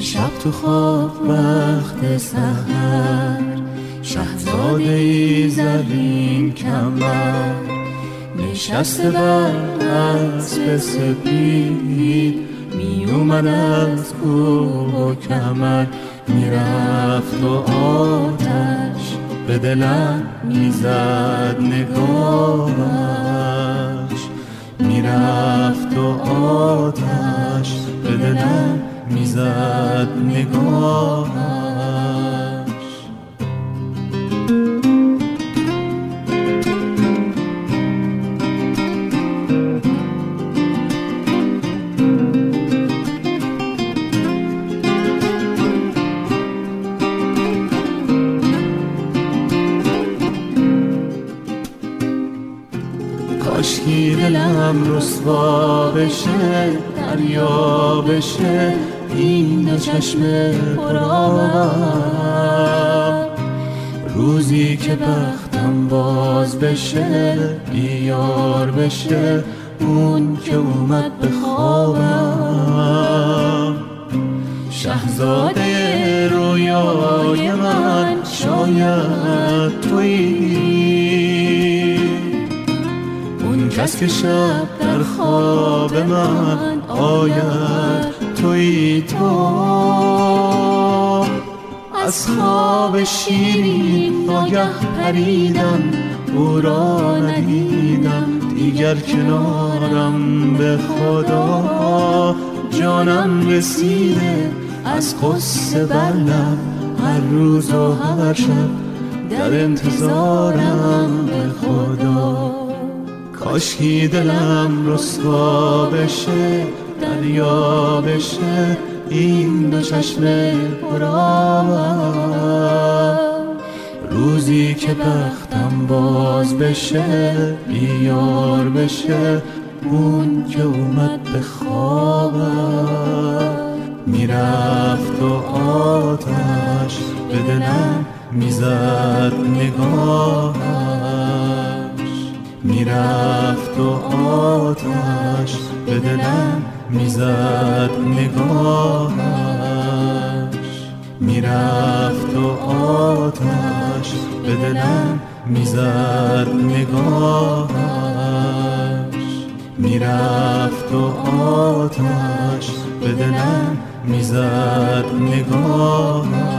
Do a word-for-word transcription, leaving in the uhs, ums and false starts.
شب تو خواب وقت سحر، شهزاده ای زرین کمر، نشسته بر اسب سپید، می اومد از کوه و کمر، میرفت و آتش به دلم میزد نگاهش، میرفت و آتش به دلم میزد نگاهش. کاشکی دلم رسوا بشه، دریا بشه این دو چشم پرآب، روزی که بختم باز بشه، بیار بشه اون که اومد به خوابم. شهزاده رویای من شاید تویی، اون کس که شب در خواب من آید تویی تو. از خواب شیرین ناگه پریدم، او را ندیدم دیگر کنارم، به خدا جانم رسیده از قصه بر لب، هر روز و هر شب در انتظارم، به خدا. کاشکی دلم رسوا بشه، دریا بشه این دو چشم پرآب، روزی که بختم باز بشه، بیار بشه اون که اومد به خوابم. میرفت و آتش به دلم میزد نگاهش، میرفت و آتش به دلم میزد نگاهش، میرفت و آتش به دلم میزد نگاهش، میرفت و آتش به دلم میزد نگاهش.